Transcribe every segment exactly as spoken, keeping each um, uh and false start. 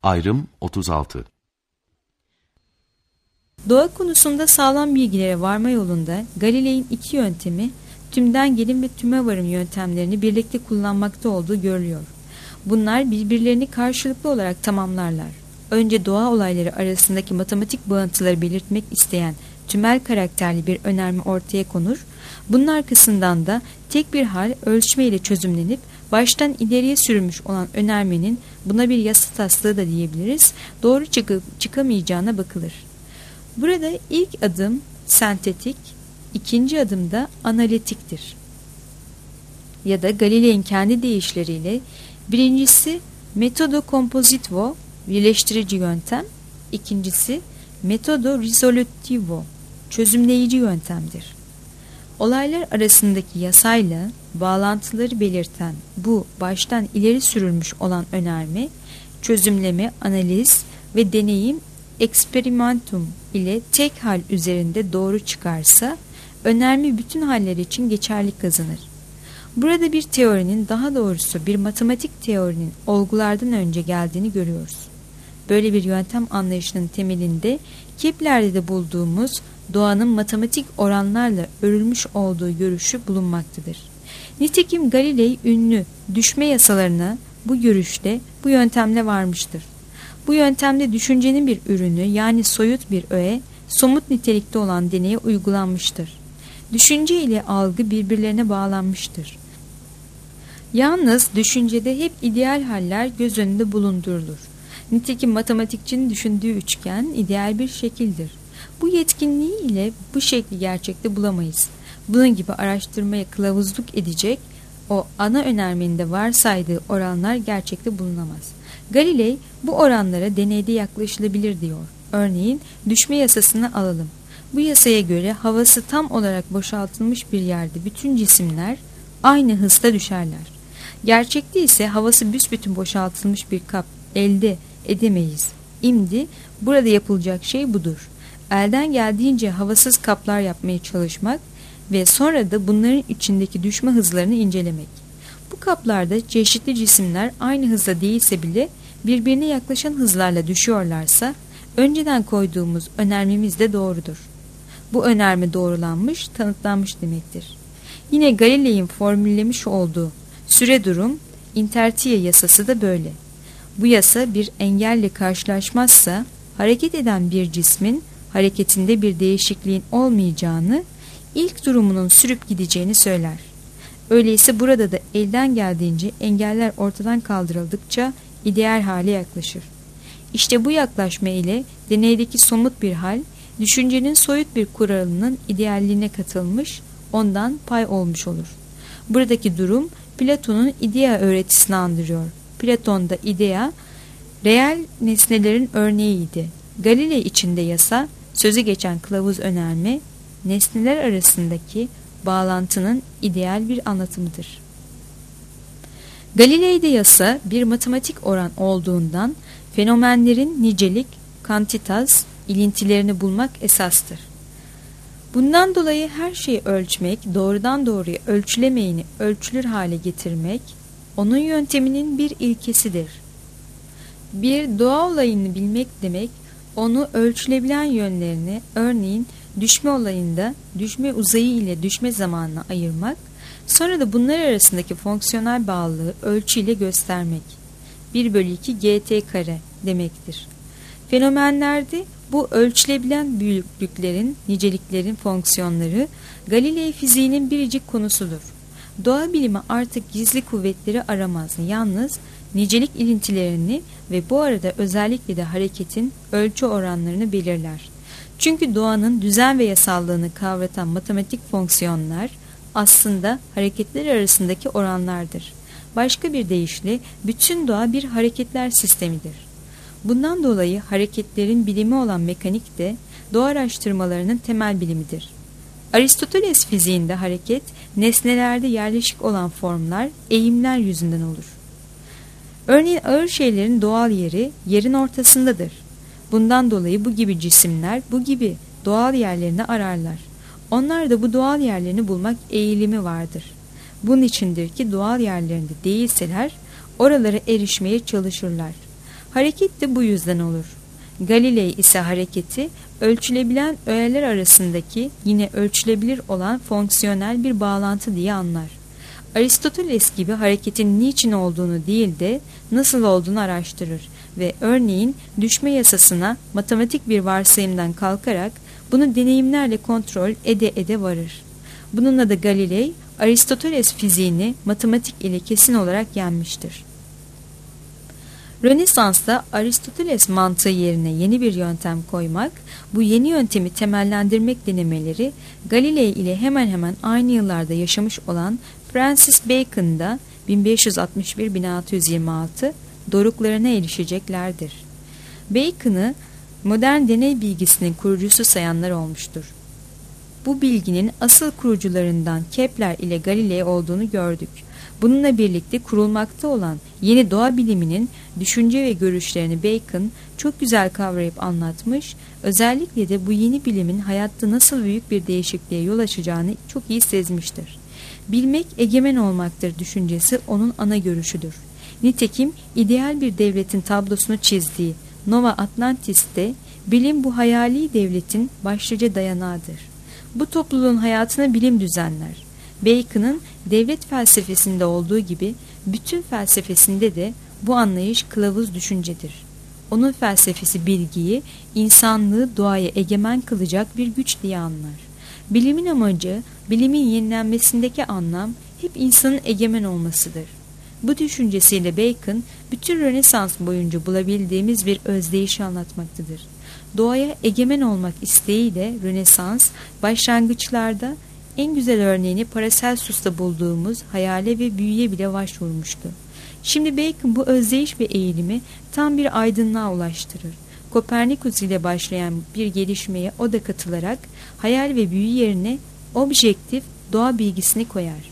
Ayrım otuz altı. Doğa konusunda sağlam bilgilere varma yolunda Galilei'nin iki yöntemi, tümden gelin ve tüme varım yöntemlerini birlikte kullanmakta olduğu görülüyor. Bunlar birbirlerini karşılıklı olarak tamamlarlar. Önce doğa olayları arasındaki matematik bağıntıları belirtmek isteyen tümel karakterli bir önerme ortaya konur. Bunun arkasından da tek bir hal ölçme ile çözümlenip baştan ileriye sürülmüş olan önermenin, buna bir yasa taslağı da diyebiliriz, doğru çıkıp çıkamayacağına bakılır. Burada ilk adım sentetik, ikinci adım da analitiktir. Ya da Galilei'nin kendi deyişleriyle birincisi metodo compositivo, birleştirici yöntem, ikincisi metodo risolutivo, çözümleyici yöntemdir. Olaylar arasındaki yasayla bağlantıları belirten bu baştan ileri sürülmüş olan önerme, çözümleme, analiz ve deneyim experimentum ile tek hal üzerinde doğru çıkarsa önerme bütün haller için geçerlilik kazanır. Burada bir teorinin, daha doğrusu bir matematik teorinin olgulardan önce geldiğini görüyoruz. Böyle bir yöntem anlayışının temelinde Kepler'de de bulduğumuz doğanın matematik oranlarla örülmüş olduğu görüşü bulunmaktadır. Nitekim Galilei ünlü düşme yasalarına bu görüşle, bu yöntemle varmıştır. Bu yöntemde düşüncenin bir ürünü, yani soyut bir öğe, somut nitelikte olan deneye uygulanmıştır. Düşünce ile algı birbirlerine bağlanmıştır. Yalnız düşüncede hep ideal haller göz önünde bulundurulur. Nitekim matematikçinin düşündüğü üçgen ideal bir şekildir. Bu yetkinliği ile bu şekli gerçekte bulamayız. Bunun gibi araştırmaya kılavuzluk edecek o ana önermenin de varsaydığı oranlar gerçekte bulunamaz. Galilei bu oranlara deneyde yaklaşılabilir diyor. Örneğin düşme yasasını alalım. Bu yasaya göre havası tam olarak boşaltılmış bir yerde bütün cisimler aynı hızda düşerler. Gerçekte ise havası büsbütün boşaltılmış bir kap elde edemeyiz. İmdi burada yapılacak şey budur. Elden geldiğince havasız kaplar yapmaya çalışmak ve sonra da bunların içindeki düşme hızlarını incelemek. Bu kaplarda çeşitli cisimler aynı hızda değilse bile birbirine yaklaşan hızlarla düşüyorlarsa önceden koyduğumuz önermemiz de doğrudur. Bu önerme doğrulanmış, tanıtlanmış demektir. Yine Galilei'nin formüllemiş olduğu süre durum intertie yasası da böyle. Bu yasa bir engelle karşılaşmazsa hareket eden bir cismin hareketinde bir değişikliğin olmayacağını, ilk durumunun sürüp gideceğini söyler. Öyleyse burada da elden geldiğince engeller ortadan kaldırıldıkça ideal hale yaklaşır. İşte bu yaklaşma ile deneydeki somut bir hal, düşüncenin soyut bir kuralının idealliğine katılmış, ondan pay olmuş olur. Buradaki durum Platon'un idea öğretisini andırıyor. Platon'da idea, reel nesnelerin örneğiydi. Galilei içinde yasa, sözü geçen kılavuz önerme, nesneler arasındaki bağlantının ideal bir anlatımıdır. Galilei'de yasa bir matematik oran olduğundan fenomenlerin nicelik, kantitas, ilintilerini bulmak esastır. Bundan dolayı her şeyi ölçmek, doğrudan doğruya ölçülemeyeni ölçülür hale getirmek, onun yönteminin bir ilkesidir. Bir doğa olayını bilmek demek, onu ölçülebilen yönlerini, örneğin düşme olayında düşme uzayı ile düşme zamanına ayırmak, sonra da bunlar arasındaki fonksiyonel bağlılığı ölçüyle göstermek. bir bölü iki gt kare demektir. Fenomenlerde bu ölçülebilen büyüklüklerin, niceliklerin fonksiyonları Galilei fiziğinin biricik konusudur. Doğa bilimi artık gizli kuvvetleri aramaz. Yalnız nicelik ilintilerini ve bu arada özellikle de hareketin ölçü oranlarını belirler. Çünkü doğanın düzen ve yasallığını kavratan matematik fonksiyonlar aslında hareketler arasındaki oranlardır. Başka bir deyişle bütün doğa bir hareketler sistemidir. Bundan dolayı hareketlerin bilimi olan mekanik de doğa araştırmalarının temel bilimidir. Aristoteles fiziğinde hareket, nesnelerde yerleşik olan formlar, eğimler yüzünden olur. Örneğin ağır şeylerin doğal yeri, yerin ortasındadır. Bundan dolayı bu gibi cisimler, bu gibi doğal yerlerini ararlar. Onlar da bu doğal yerlerini bulmak eğilimi vardır. Bunun içindir ki doğal yerlerinde değilseler, oralara erişmeye çalışırlar. Hareket de bu yüzden olur. Galilei ise hareketi ölçülebilen öğeler arasındaki yine ölçülebilir olan fonksiyonel bir bağlantı diye anlar. Aristoteles gibi hareketin niçin olduğunu değil de nasıl olduğunu araştırır ve örneğin düşme yasasına matematik bir varsayımdan kalkarak bunu deneyimlerle kontrol ede ede varır. Bununla da Galilei Aristoteles fiziğini matematik ile kesin olarak yenmiştir. Rönesans'ta Aristoteles mantığı yerine yeni bir yöntem koymak, bu yeni yöntemi temellendirmek denemeleri Galilei ile hemen hemen aynı yıllarda yaşamış olan Francis Bacon'da bin beş yüz altmış bir - bin altı yüz yirmi altı doruklarına erişeceklerdir. Bacon'ı modern deney bilgisinin kurucusu sayanlar olmuştur. Bu bilginin asıl kurucularından Kepler ile Galilei olduğunu gördük. Bununla birlikte kurulmakta olan yeni doğa biliminin düşünce ve görüşlerini Bacon çok güzel kavrayıp anlatmış, özellikle de bu yeni bilimin hayatta nasıl büyük bir değişikliğe yol açacağını çok iyi sezmiştir. Bilmek egemen olmaktır düşüncesi onun ana görüşüdür. Nitekim ideal bir devletin tablosunu çizdiği Nova Atlantis'te bilim bu hayali devletin başlıca dayanağıdır. Bu topluluğun hayatını bilim düzenler. Bacon'ın devlet felsefesinde olduğu gibi bütün felsefesinde de bu anlayış kılavuz düşüncedir. Onun felsefesi bilgiyi, insanlığı doğaya egemen kılacak bir güç diye anlar. Bilimin amacı, bilimin yenilenmesindeki anlam hep insanın egemen olmasıdır. Bu düşüncesiyle Bacon, bütün Rönesans boyunca bulabildiğimiz bir özdeyişi anlatmaktadır. Doğaya egemen olmak isteğiyle Rönesans, başlangıçlarda en güzel örneğini Paracelsus'ta bulduğumuz hayale ve büyüye bile başvurmuştu. Şimdi Bacon bu özdeyiş ve eğilimi tam bir aydınlığa ulaştırır. Kopernikus ile başlayan bir gelişmeye o da katılarak hayal ve büyü yerine objektif doğa bilgisini koyar.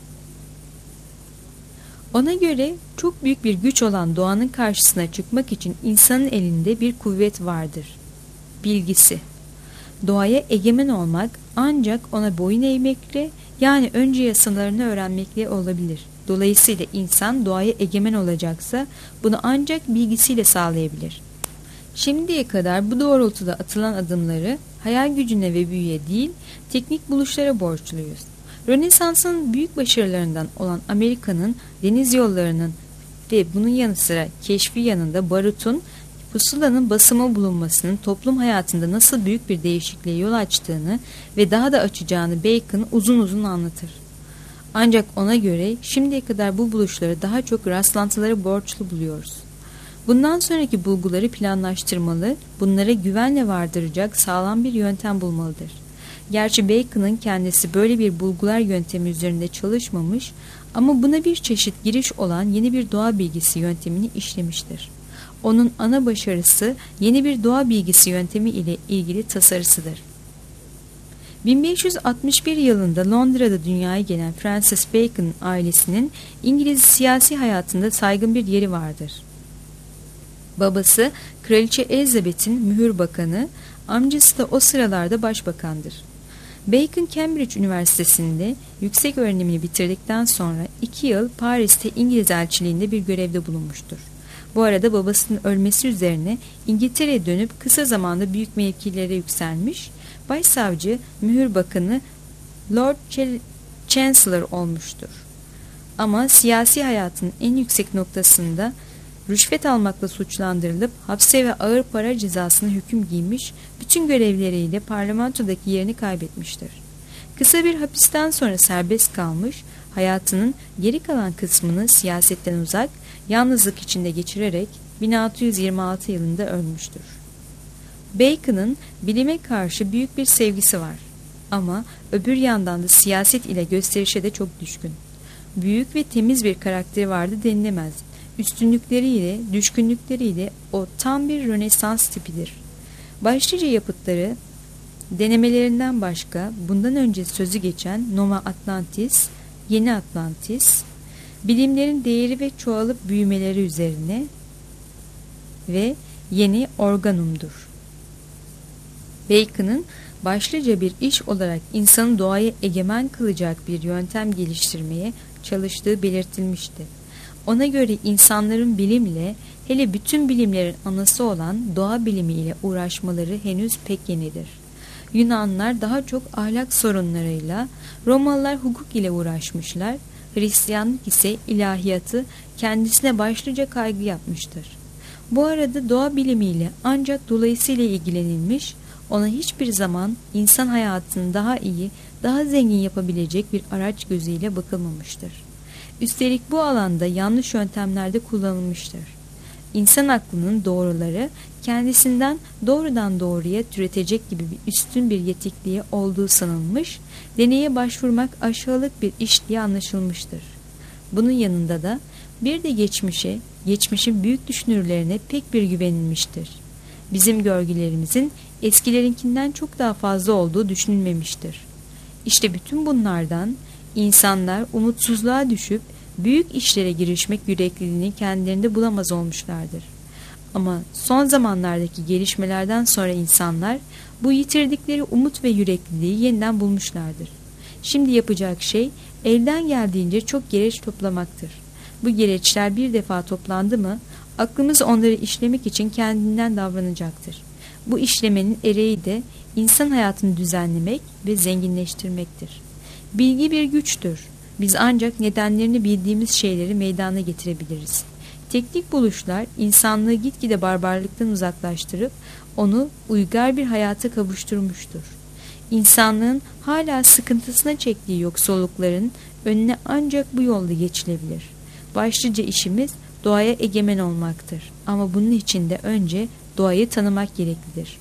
Ona göre çok büyük bir güç olan doğanın karşısına çıkmak için insanın elinde bir kuvvet vardır. Bilgisi. Doğaya egemen olmak ancak ona boyun eğmekle, yani önce yasalarını öğrenmekle olabilir. Dolayısıyla insan doğaya egemen olacaksa bunu ancak bilgisiyle sağlayabilir. Şimdiye kadar bu doğrultuda atılan adımları hayal gücüne ve büyüye değil, teknik buluşlara borçluyuz. Rönesans'ın büyük başarılarından olan Amerika'nın deniz yollarının ve bunun yanı sıra keşfi yanında barutun, pusulanın basıma bulunmasının toplum hayatında nasıl büyük bir değişikliğe yol açtığını ve daha da açacağını Bacon uzun uzun anlatır. Ancak ona göre şimdiye kadar bu buluşları daha çok rastlantılara borçlu buluyoruz. Bundan sonraki bulguları planlaştırmalı, bunlara güvenle vardıracak sağlam bir yöntem bulmalıdır. Gerçi Bacon'ın kendisi böyle bir bulgular yöntemi üzerinde çalışmamış ama buna bir çeşit giriş olan yeni bir doğa bilgisi yöntemini işlemiştir. Onun ana başarısı yeni bir doğa bilgisi yöntemi ile ilgili tasarısıdır. bin beş yüz altmış bir yılında Londra'da dünyaya gelen Francis Bacon ailesinin İngiliz siyasi hayatında saygın bir yeri vardır. Babası Kraliçe Elizabeth'in mühür bakanı, amcası da o sıralarda başbakandır. Bacon Cambridge Üniversitesi'nde yüksek öğrenimini bitirdikten sonra iki yıl Paris'te İngiliz elçiliğinde bir görevde bulunmuştur. Bu arada babasının ölmesi üzerine İngiltere'ye dönüp kısa zamanda büyük mevkilere yükselmiş, başsavcı, mühür bakanı, Lord Chancellor olmuştur. Ama siyasi hayatın en yüksek noktasında rüşvet almakla suçlandırılıp hapse ve ağır para cezasına hüküm giymiş, bütün görevleriyle parlamentodaki yerini kaybetmiştir. Kısa bir hapisten sonra serbest kalmış, hayatının geri kalan kısmını siyasetten uzak, yalnızlık içinde geçirerek bin altı yüz yirmi altı yılında ölmüştür. Bacon'ın bilime karşı büyük bir sevgisi var ama öbür yandan da siyaset ile gösterişe de çok düşkün. Büyük ve temiz bir karakteri vardı denilemez. Üstünlükleriyle, düşkünlükleriyle o tam bir Rönesans tipidir. Başlıca yapıtları, denemelerinden başka bundan önce sözü geçen Nova Atlantis, Yeni Atlantis, bilimlerin değeri ve çoğalıp büyümeleri üzerine ve Yeni Organum'dur. Bacon'ın başlıca bir iş olarak insanı doğaya egemen kılacak bir yöntem geliştirmeye çalıştığı belirtilmişti. Ona göre insanların bilimle, hele bütün bilimlerin anası olan doğa bilimiyle uğraşmaları henüz pek yenidir. Yunanlar daha çok ahlak sorunlarıyla, Romalılar hukuk ile uğraşmışlar, Hristiyanlık ise ilahiyatı kendisine başlıca kaygı yapmıştır. Bu arada doğa bilimiyle ancak dolayısıyla ilgilenilmiş, ona hiçbir zaman insan hayatını daha iyi, daha zengin yapabilecek bir araç gözüyle bakılmamıştır. Üstelik bu alanda yanlış yöntemlerde kullanılmıştır. İnsan aklının doğruları kendisinden doğrudan doğruya türetecek gibi bir üstün bir yetikliğe olduğu sanılmış, deneye başvurmak aşağılık bir iş diye anlaşılmıştır. Bunun yanında da bir de geçmişe, geçmişin büyük düşünürlerine pek bir güvenilmiştir. Bizim görgülerimizin eskilerinkinden çok daha fazla olduğu düşünülmemiştir. İşte bütün bunlardan insanlar umutsuzluğa düşüp büyük işlere girişmek yürekliliğini kendilerinde bulamaz olmuşlardır. Ama son zamanlardaki gelişmelerden sonra insanlar bu yitirdikleri umut ve yürekliliği yeniden bulmuşlardır. Şimdi yapacak şey elden geldiğince çok gereç toplamaktır. Bu gereçler bir defa toplandı mı aklımız onları işlemek için kendinden davranacaktır. Bu işlemenin ereği de insan hayatını düzenlemek ve zenginleştirmektir. Bilgi bir güçtür. Biz ancak nedenlerini bildiğimiz şeyleri meydana getirebiliriz. Teknik buluşlar insanlığı gitgide barbarlıktan uzaklaştırıp onu uygar bir hayata kavuşturmuştur. İnsanlığın hala sıkıntısına çektiği yoksullukların önüne ancak bu yolda geçilebilir. Başlıca işimiz doğaya egemen olmaktır. Ama bunun için de önce doğayı tanımak gereklidir.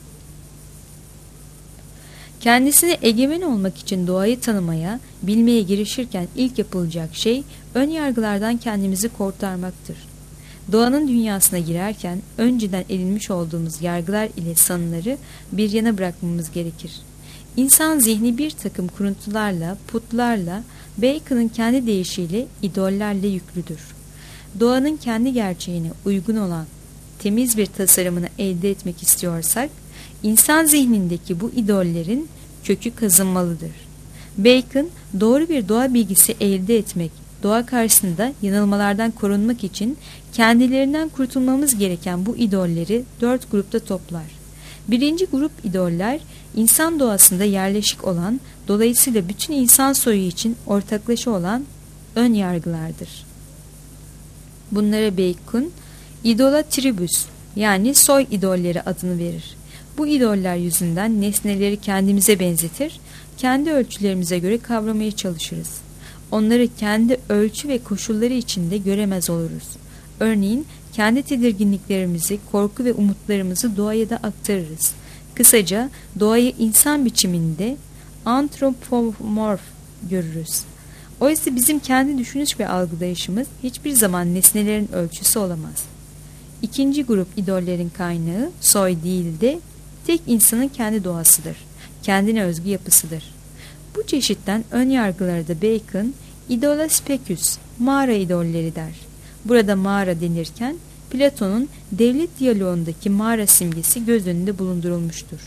Kendisine egemen olmak için doğayı tanımaya, bilmeye girişirken ilk yapılacak şey ön yargılardan kendimizi kurtarmaktır. Doğanın dünyasına girerken önceden edinmiş olduğumuz yargılar ile sanıları bir yana bırakmamız gerekir. İnsan zihni bir takım kuruntularla, putlarla, Bacon'ın kendi deyişiyle idollerle yüklüdür. Doğanın kendi gerçeğine uygun olan temiz bir tasarımını elde etmek istiyorsak, İnsan zihnindeki bu idollerin kökü kazınmalıdır. Bacon, doğru bir doğa bilgisi elde etmek, doğa karşısında yanılmalardan korunmak için kendilerinden kurtulmamız gereken bu idolleri dört grupta toplar. Birinci grup idoller, insan doğasında yerleşik olan, dolayısıyla bütün insan soyu için ortaklaşa olan ön yargılardır. Bunlara Bacon, idolatribus yani soy idolleri adını verir. Bu idoller yüzünden nesneleri kendimize benzetir, kendi ölçülerimize göre kavramaya çalışırız. Onları kendi ölçü ve koşulları içinde göremez oluruz. Örneğin kendi tedirginliklerimizi, korku ve umutlarımızı doğaya da aktarırız. Kısaca doğayı insan biçiminde antropomorf görürüz. Oysa bizim kendi düşünüş ve algılayışımız hiçbir zaman nesnelerin ölçüsü olamaz. İkinci grup idollerin kaynağı soy değil de tek insanın kendi doğasıdır, kendine özgü yapısıdır. Bu çeşitten ön yargıları da Bacon, idola specus, mağara idolleri der. Burada mağara denirken Platon'un devlet diyaloğundaki mağara simgesi göz önünde bulundurulmuştur.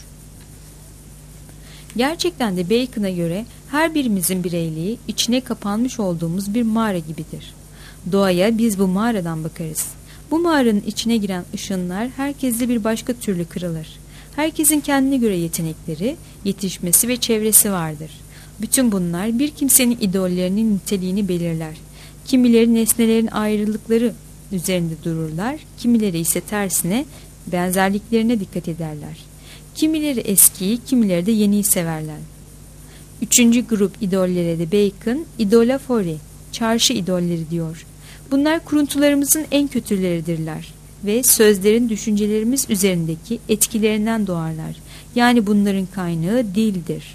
Gerçekten de Bacon'a göre her birimizin bireyliği içine kapanmış olduğumuz bir mağara gibidir. Doğaya biz bu mağaradan bakarız. Bu mağaranın içine giren ışınlar herkesle bir başka türlü kırılır. Herkesin kendine göre yetenekleri, yetişmesi ve çevresi vardır. Bütün bunlar bir kimsenin idollerinin niteliğini belirler. Kimileri nesnelerin ayrılıkları üzerinde dururlar, kimileri ise tersine benzerliklerine dikkat ederler. Kimileri eskiyi, kimileri de yeniyi severler. Üçüncü grup idollere de Bacon, idolafori, çarşı idolleri diyor. Bunlar kuruntularımızın en kötüleridirler ve sözlerin düşüncelerimiz üzerindeki etkilerinden doğarlar. Yani bunların kaynağı dildir.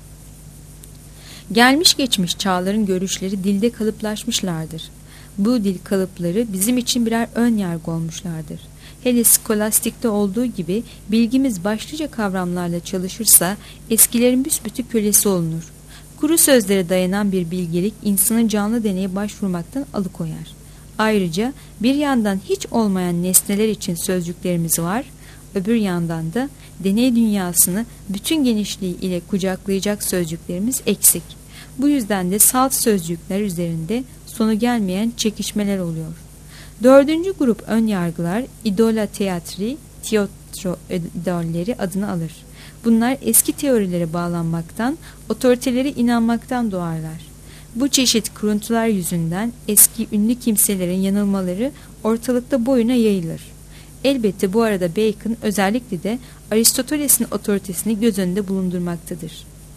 Gelmiş geçmiş çağların görüşleri dilde kalıplaşmışlardır. Bu dil kalıpları bizim için birer ön yargı olmuşlardır. Hele skolastikte olduğu gibi bilgimiz başlıca kavramlarla çalışırsa eskilerin büsbütün kölesi olunur. Kuru sözlere dayanan bir bilgelik insanın canlı deneye başvurmaktan alıkoyar. Ayrıca bir yandan hiç olmayan nesneler için sözcüklerimiz var, öbür yandan da deney dünyasını bütün genişliği ile kucaklayacak sözcüklerimiz eksik. Bu yüzden de salt sözcükler üzerinde sonu gelmeyen çekişmeler oluyor. Dördüncü grup ön yargılar idola teatri, tiyatro idolleri adını alır. Bunlar eski teorilere bağlanmaktan, otoritelere inanmaktan doğarlar. Bu çeşit kuruntular yüzünden eski ünlü kimselerin yanılmaları ortalıkta boyuna yayılır. Elbette bu arada Bacon özellikle de Aristoteles'in otoritesini göz önünde bulundurmaktadır.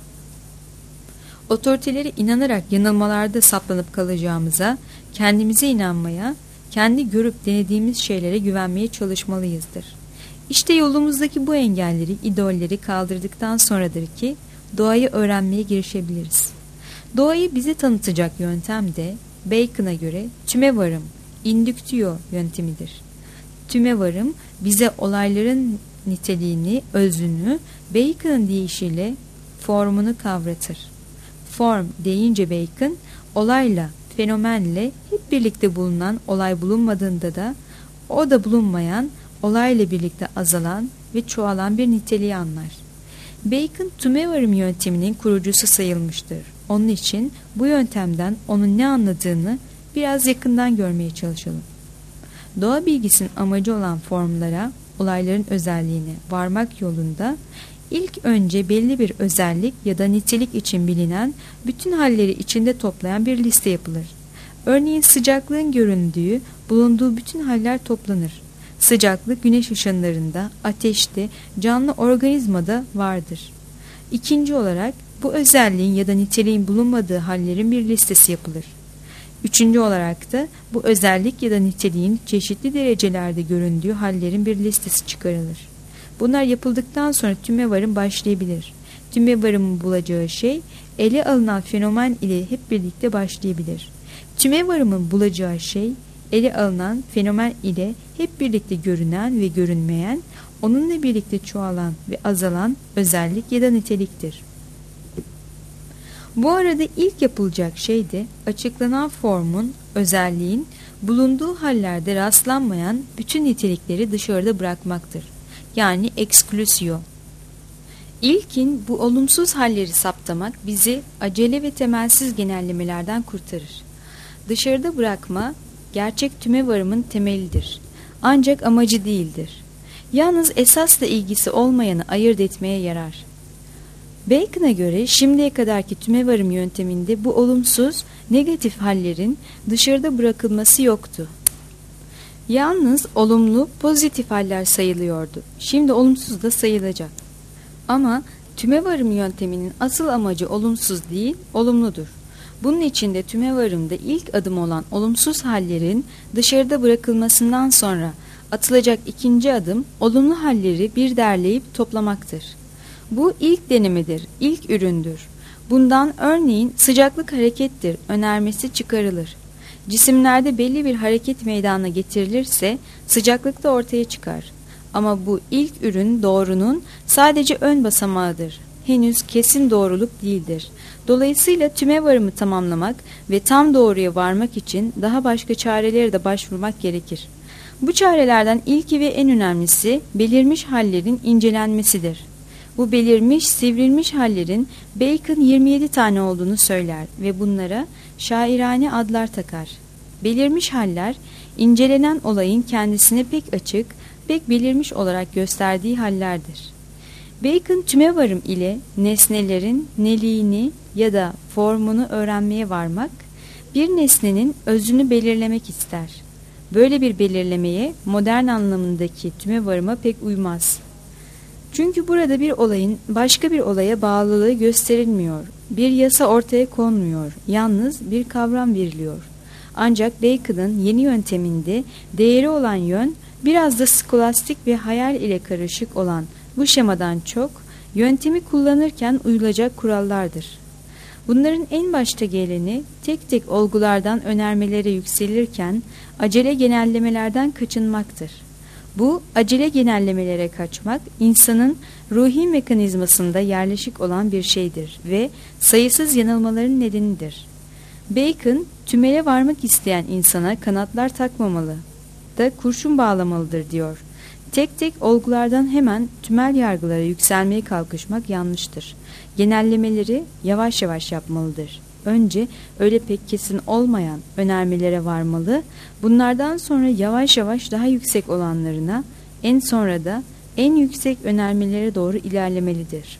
Otoritelere inanarak yanılmalarda saplanıp kalacağımıza, kendimize inanmaya, kendi görüp denediğimiz şeylere güvenmeye çalışmalıyızdır. İşte yolumuzdaki bu engelleri, idolleri kaldırdıktan sonradır ki doğayı öğrenmeye girişebiliriz. Doğayı bize tanıtacak yöntem de Bacon'a göre tüme varım, indüktio yöntemidir. Tüme varım bize olayların niteliğini, özünü Bacon'ın deyişiyle formunu kavratır. Form deyince Bacon, olayla, fenomenle hep birlikte bulunan olay bulunmadığında da o da bulunmayan, olayla birlikte azalan ve çoğalan bir niteliği anlar. Bacon tüme varım yönteminin kurucusu sayılmıştır. Onun için bu yöntemden onun ne anladığını biraz yakından görmeye çalışalım. Doğa bilgisinin amacı olan formlara, olayların özelliğine varmak yolunda ilk önce belli bir özellik ya da nitelik için bilinen bütün halleri içinde toplayan bir liste yapılır. Örneğin sıcaklığın göründüğü, bulunduğu bütün haller toplanır. Sıcaklık güneş ışınlarında, ateşte, canlı organizmada vardır. İkinci olarak bu özelliğin ya da niteliğin bulunmadığı hallerin bir listesi yapılır. Üçüncü olarak da bu özellik ya da niteliğin çeşitli derecelerde göründüğü hallerin bir listesi çıkarılır. Bunlar yapıldıktan sonra tüme varım başlayabilir. Tüme varımın bulacağı şey ele alınan fenomen ile hep birlikte başlayabilir. Tüme varımın bulacağı şey ele alınan fenomen ile hep birlikte görünen ve görünmeyen, onunla birlikte çoğalan ve azalan özellik ya da niteliktir. Bu arada ilk yapılacak şey de açıklanan formun, özelliğin bulunduğu hallerde rastlanmayan bütün nitelikleri dışarıda bırakmaktır. Yani exclusio. İlkin bu olumsuz halleri saptamak bizi acele ve temelsiz genellemelerden kurtarır. Dışarıda bırakma gerçek tüme varımın temelidir. Ancak amacı değildir. Yalnız esasla ilgisi olmayanı ayırt etmeye yarar. Bacon'a göre şimdiye kadarki tüme varım yönteminde bu olumsuz, negatif hallerin dışarıda bırakılması yoktu. Yalnız olumlu, pozitif haller sayılıyordu. Şimdi olumsuz da sayılacak. Ama tüme varım yönteminin asıl amacı olumsuz değil, olumludur. Bunun için de tüme varımda ilk adım olan olumsuz hallerin dışarıda bırakılmasından sonra atılacak ikinci adım olumlu halleri bir derleyip toplamaktır. Bu ilk denemedir, ilk üründür. Bundan örneğin sıcaklık harekettir önermesi çıkarılır. Cisimlerde belli bir hareket meydana getirilirse sıcaklık da ortaya çıkar. Ama bu ilk ürün doğrunun sadece ön basamağıdır. Henüz kesin doğruluk değildir. Dolayısıyla tüme varımı tamamlamak ve tam doğruya varmak için daha başka çarelere de başvurmak gerekir. Bu çarelerden ilki ve en önemlisi belirmiş hallerin incelenmesidir. Bu belirmiş, sivrilmiş hallerin Bacon yirmi yedi tane olduğunu söyler ve bunlara şairane adlar takar. Belirmiş haller, incelenen olayın kendisine pek açık, pek belirmiş olarak gösterdiği hallerdir. Bacon tüme varım ile nesnelerin neliğini ya da formunu öğrenmeye varmak, bir nesnenin özünü belirlemek ister. Böyle bir belirlemeye modern anlamındaki tüme varıma pek uymaz. Çünkü burada bir olayın başka bir olaya bağlılığı gösterilmiyor, bir yasa ortaya konmuyor, yalnız bir kavram veriliyor. Ancak Bacon'ın yeni yönteminde değeri olan yön, biraz da skolastik ve hayal ile karışık olan bu şemadan çok, yöntemi kullanırken uyulacak kurallardır. Bunların en başta geleni tek tek olgulardan önermelere yükselirken acele genellemelerden kaçınmaktır. Bu acele genellemelere kaçmak insanın ruhi mekanizmasında yerleşik olan bir şeydir ve sayısız yanılmaların nedenidir. Bacon, tümele varmak isteyen insana kanatlar takmamalı da kurşun bağlamalıdır diyor. Tek tek olgulardan hemen tümel yargılara yükselmeye kalkışmak yanlıştır. Genellemeleri yavaş yavaş yapmalıdır. önce öyle pek kesin olmayan önermelere varmalı, bunlardan sonra yavaş yavaş daha yüksek olanlarına, en sonra da en yüksek önermelere doğru ilerlemelidir.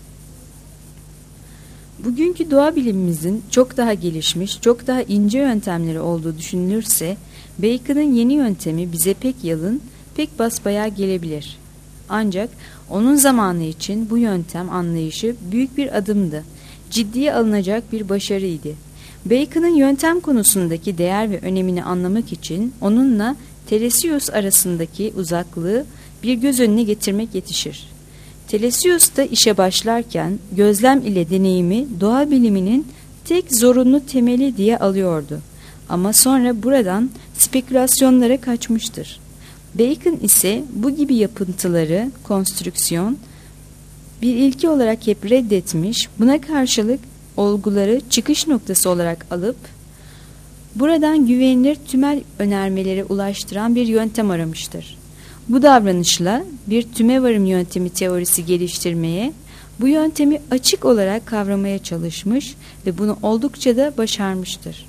Bugünkü doğa bilimimizin çok daha gelişmiş, çok daha ince yöntemleri olduğu düşünülürse, Bacon'ın yeni yöntemi bize pek yalın, pek basbayağı gelebilir. Ancak onun zamanı için bu yöntem anlayışı büyük bir adımdı, ciddiye alınacak bir başarıydı. Bacon'ın yöntem konusundaki değer ve önemini anlamak için onunla Telesius arasındaki uzaklığı bir göz önüne getirmek yetişir. Telesius da işe başlarken gözlem ile deneyimi doğa biliminin tek zorunlu temeli diye alıyordu. Ama sonra buradan spekülasyonlara kaçmıştır. Bacon ise bu gibi yapıntıları, konstrüksiyon, bir ilke olarak hep reddetmiş, buna karşılık olguları çıkış noktası olarak alıp, buradan güvenilir tümel önermelere ulaştıran bir yöntem aramıştır. Bu davranışla bir tümevarım yöntemi teorisi geliştirmeye, bu yöntemi açık olarak kavramaya çalışmış ve bunu oldukça da başarmıştır.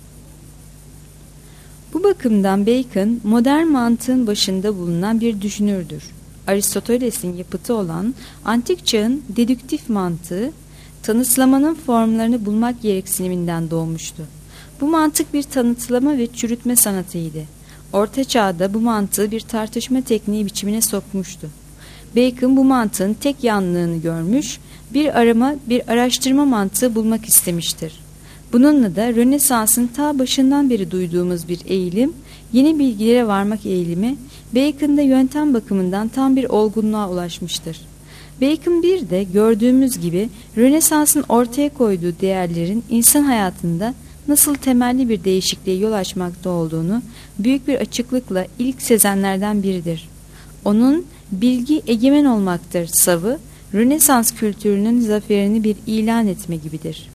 Bu bakımdan Bacon, modern mantığın başında bulunan bir düşünürdür. Aristoteles'in yapıtı olan antik çağın dedüktif mantığı, tanıtlamanın formlarını bulmak gereksiniminden doğmuştu. Bu mantık bir tanıtlama ve çürütme sanatıydı. Orta Çağ'da bu mantığı bir tartışma tekniği biçimine sokmuştu. Bacon bu mantığın tek yanlılığını görmüş, bir arama, bir araştırma mantığı bulmak istemiştir. Bununla da Rönesans'ın ta başından beri duyduğumuz bir eğilim, yeni bilgilere varmak eğilimi, Bacon'da yöntem bakımından tam bir olgunluğa ulaşmıştır. Bacon bir de gördüğümüz gibi Rönesans'ın ortaya koyduğu değerlerin insan hayatında nasıl temelli bir değişikliğe yol açmakta olduğunu büyük bir açıklıkla ilk sezenlerden biridir. Onun bilgi egemen olmaktır savı, Rönesans kültürünün zaferini bir ilan etme gibidir.